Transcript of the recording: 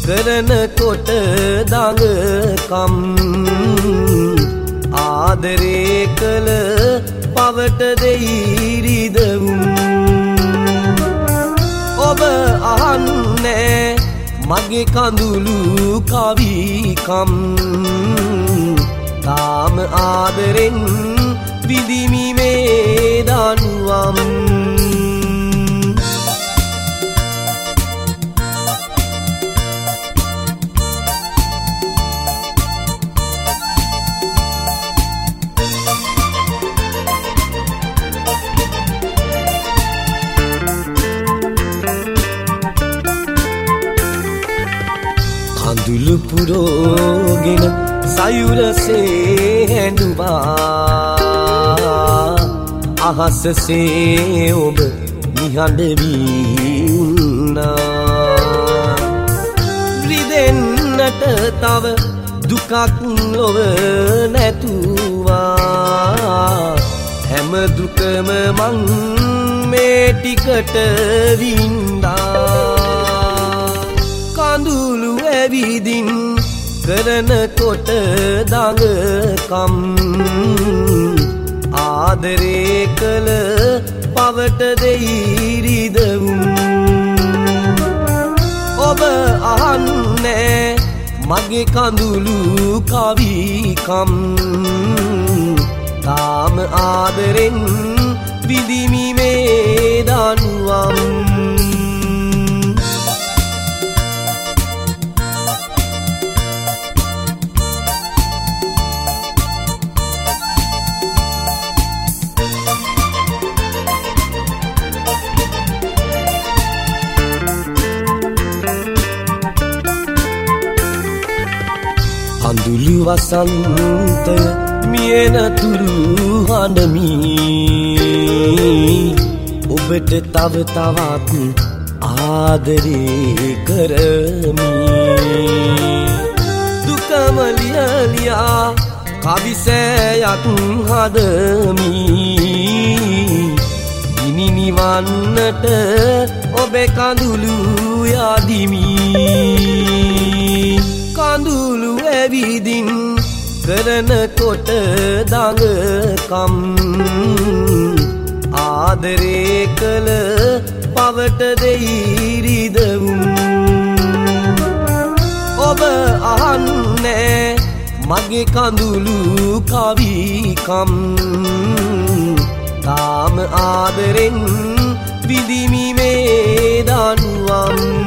කරන කොට දඟකම් ආදරේ කළ පවට දෙයි රිදවුම් ඔබ අහන්නේ මගේ කඳුළු කවිකම් තාම ආදරෙන් විදිමි මේ දනුවම් කඳුළු පුරෝගෙන සයුරසේ හැඬුවා අහසසේ ඔබ නිහඬ වී උන්නා රිදෙන්නට තව දුකක් ලොව නැතුවා හැම දුකම මං මේ ටිකට වින්දා කඳුළු ඇවිදින් කරන කොට දඟකම් ආදරේ කළ පවට දෙයි රිදවුම් ඔබ අහන්නේ මගේ කඳුළු කවිකම් තාම ආදරෙන් විදිමි මේ දනුවම් කඳුළු වසන්තය මියන තුරු හඬමි ඔබට තව තවත් ආදරේ කරමි දුකම ලියලියා කවිසෑයක් හදමි ගිනි නිවන්නට ඔබේ කඳුළු යදිමි කඳුළු ඇවිදින් කරන කොට දඟකම් ආදරේ කළ පවට දෙයි රිදවුම් ඔබ අහන්නේ මගේ කඳුළු කවිකම් තාම ආදරෙන් විදිමි මේ දනුවම්